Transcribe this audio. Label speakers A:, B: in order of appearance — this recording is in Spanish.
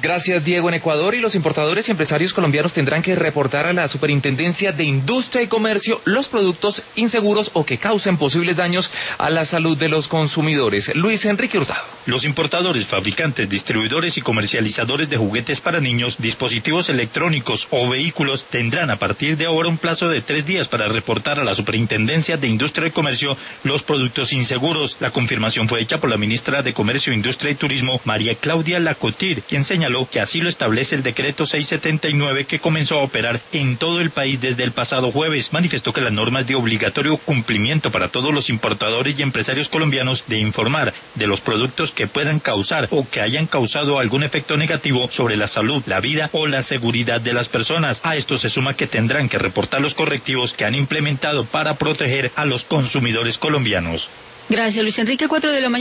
A: Gracias, Diego. En Ecuador, y los importadores y empresarios colombianos tendrán que reportar a la Superintendencia de Industria y Comercio los productos inseguros o que causen posibles daños a la salud de los consumidores. Luis Enrique Hurtado.
B: Los importadores, fabricantes, distribuidores y comercializadores de juguetes para niños, dispositivos electrónicos o vehículos tendrán a partir de ahora un plazo de 3 días para reportar a la Superintendencia de Industria y Comercio los productos inseguros. La confirmación fue hecha por la ministra de Comercio, Industria y Turismo, María Claudia Lacotir, quien señaló que así lo establece el decreto 679 que comenzó a operar en todo el país desde el pasado jueves. Manifestó que la norma es de obligatorio cumplimiento para todos los importadores y empresarios colombianos de informar de los productos que puedan causar o que hayan causado algún efecto negativo sobre la salud, la vida o la seguridad de las personas. A esto se suma que tendrán que reportar los correctivos que han implementado para proteger a los consumidores colombianos.
C: Gracias, Luis Enrique. 4 de la mañana.